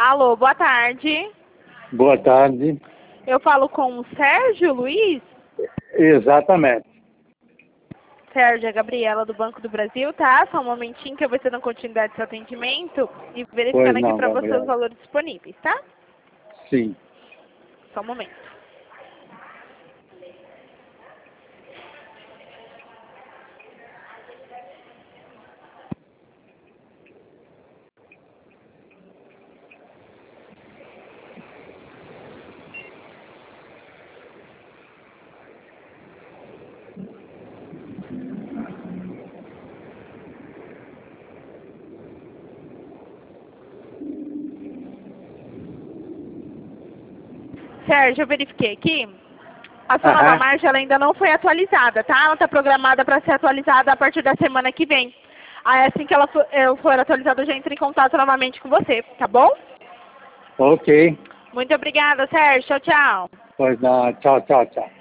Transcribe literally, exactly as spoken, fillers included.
Alô, boa tarde. Boa tarde. Eu falo com o Sérgio Luiz? Exatamente. Sérgio, é a Gabriela do Banco do Brasil, tá? Só um momentinho que eu vou ter dando continuidade do seu atendimento e verificando aqui para você os valores disponíveis, tá? Sim. Só um momento. Sérgio, eu verifiquei aqui. A sua Aham. nova margem ela ainda não foi atualizada, tá? Ela está programada para ser atualizada a partir da semana que vem. Aí assim que ela for, eh, for atualizada, eu já entro em contato novamente com você, tá bom? Ok. Muito obrigada, Sérgio. Tchau, tchau. Pois não. Tchau, tchau, tchau.